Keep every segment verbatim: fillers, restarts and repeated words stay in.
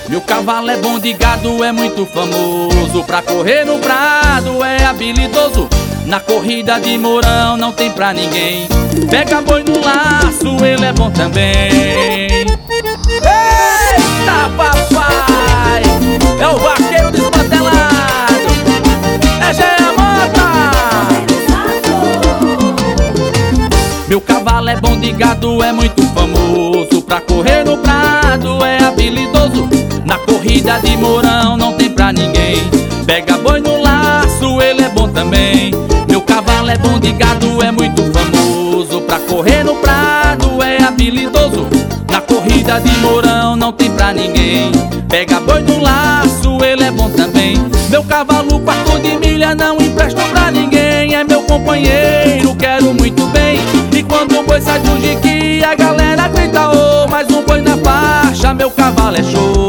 Meu cavalo é bom de gado, é muito famoso. Pra correr no prado é habilidoso. Na corrida de Mourão não tem pra ninguém. Pega boi no laço, ele é bom também. Eita papai, é o vaqueiro desmantelado, é Jean Mota. Meu cavalo é bom de gado, é muito famoso. Pra correr no prado é habilidoso. Na corrida de Mourão não tem pra ninguém. Pega boi no laço, ele é bom também. Meu cavalo é bom de gado, é muito famoso. Pra correr no prado é habilidoso. Na corrida de Mourão não tem pra ninguém. Pega boi no laço, ele é bom também. Meu cavalo quarto de milha não empresto pra ninguém. É meu companheiro, quero muito bem. E quando o boi sai do jiqui, a galera grita oh, mais um boi na faixa, meu cavalo é show.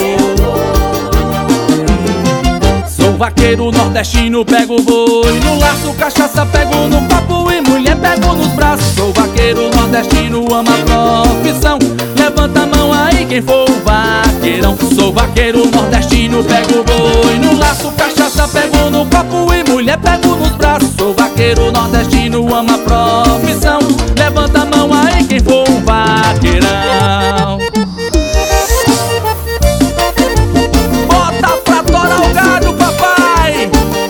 Sou vaqueiro nordestino, pego o boi no laço, cachaça pego no papo e mulher pego nos braços. Sou vaqueiro nordestino, amo a profissão. Levanta a mão aí quem for o vaqueirão. Sou vaqueiro nordestino, pego o boi no laço, cachaça pego no copo e mulher pego nos braços. Sou vaqueiro nordestino, amo a profissão. Levanta a mão aí quem for um vaqueirão. Bota pra torar o gado, papai.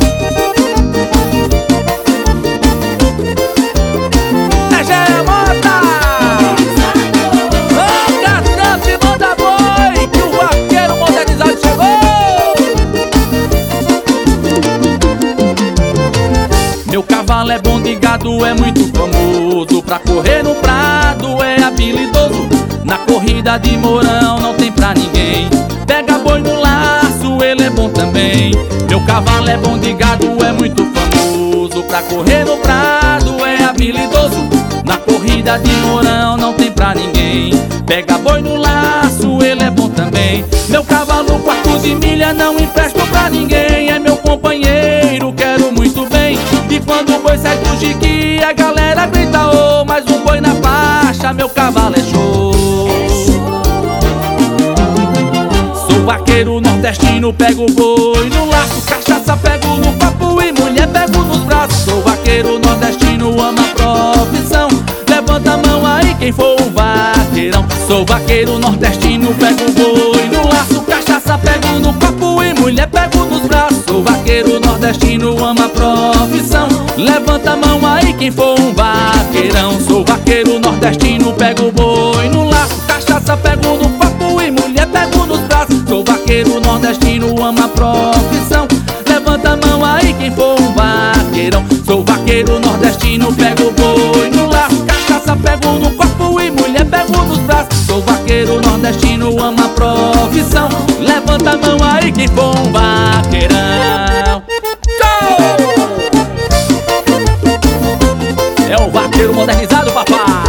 É Jean Mota. Anda tanto e manda boi, que o vaqueiro modernizado chegou. Meu cavalo é bom de gado, é muito famoso. Pra correr no prado é habilidoso. Na corrida de Mourão não tem pra ninguém. Pega boi no laço, ele é bom também. Meu cavalo é bom de gado, é muito famoso. Pra correr no prado é habilidoso. Na corrida de Mourão não tem pra ninguém. Pega boi no laço, ele é bom também. Meu cavalo quarto de milha não empresto pra ninguém. É meu companheiro, quero muito bem. E quando o boi sai do jiqui, a galera grita oh, mais um boi na faixa, meu cavalo é show. Sou vaqueiro nordestino, pego o boi no laço, cachaça pego no papo e mulher pego nos braços. Sou vaqueiro nordestino, amo a profissão. Levanta a mão aí quem for um vaqueirão. Sou vaqueiro nordestino, pego o boi no laço, cachaça pego no papo e mulher pego nos braços. Sou vaqueiro nordestino, amo a profissão. Levanta a mão aí quem for um vaqueirão. Sou vaqueiro nordestino, pego o boi no laço, cachaça pego no papo e mulher pego nos braços. Sou vaqueiro nordestino, amo a profissão. Levanta a mão aí quem for um vaqueirão. Sou vaqueiro nordestino, pego o boi no laço, cachaça pego no corpo e mulher pego nos braços. Sou vaqueiro nordestino, amo a profissão. Levanta a mão aí quem for um vaqueirão. É o vaqueiro modernizado, papai.